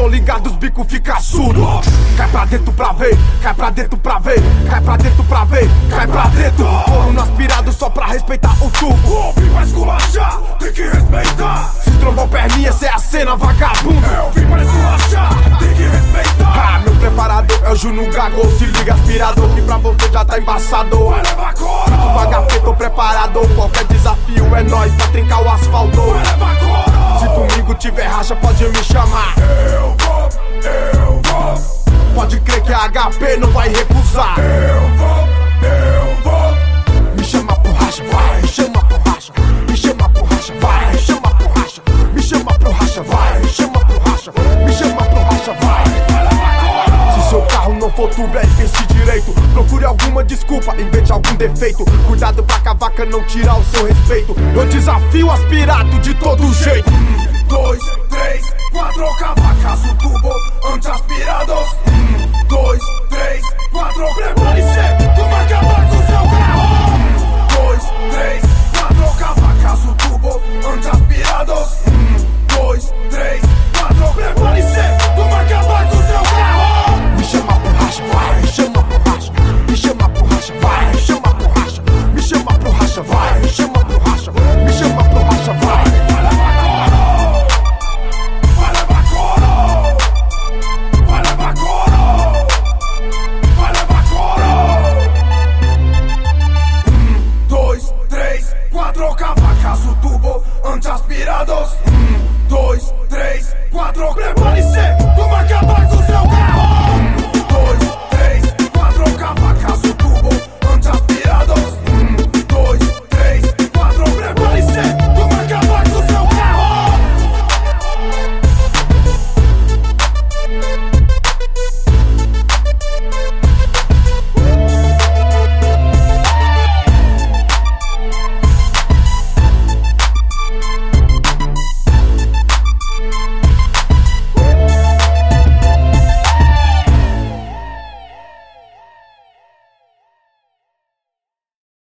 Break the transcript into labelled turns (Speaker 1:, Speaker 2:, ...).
Speaker 1: ligado, os bicos fica surdo. Cai pra dentro pra ver, cai pra dentro pra ver, cai pra dentro pra ver, cai pra dentro. Corro no aspirado só pra respeitar o tubo.
Speaker 2: Ouvi pra esculachar, tem que respeitar.
Speaker 1: Se trombou perninha, cê é a cena, vagabundo.
Speaker 2: Eu vim pra esculachar, tem que respeitar.
Speaker 1: Ah, meu preparador é o Juno Gago. Se liga aspirador, que pra você já tá embaçado.
Speaker 2: Vai levar coro.
Speaker 1: Do HP tô preparado, qualquer desafio é nóis pra trincar o asfalto.
Speaker 2: Vai levar coro.
Speaker 1: Se domingo tiver racha, pode me chamar.
Speaker 2: Eu vou.
Speaker 1: Pode crer que a HP não vai recusar.
Speaker 2: Eu vou.
Speaker 1: Me chama pro racha, vai, chama pro racha. Me chama pro racha, vai, chama pro racha. Me chama pro racha, vai, chama pro racha. Me chama pro racha, vai. Se seu carro não for tubo, é pense direito. Procure alguma desculpa, invente algum defeito. Cuidado pra cavaca não tirar o seu respeito. Eu desafio o aspirado de todo jeito.
Speaker 2: 2, 3, 4 cavacas, o tubo anti-aspirados. 2, 3, 4, prepare-se, vamos acabar com seu carro. 2, 3, 4 cavacas, o tubo anti-aspirados. 2, 3, 4, prepare-se, vamos acabar com seu carro.
Speaker 1: Me chama pro racha, vai, chama pro racha. Me chama pro racha, vai, chama pro racha. Me chama pro racha, vai, chama pro racha. Me chama pro racha, vai.
Speaker 2: Cavacas, o tubo anti-aspirados. 2, 3, 4, prepare-se.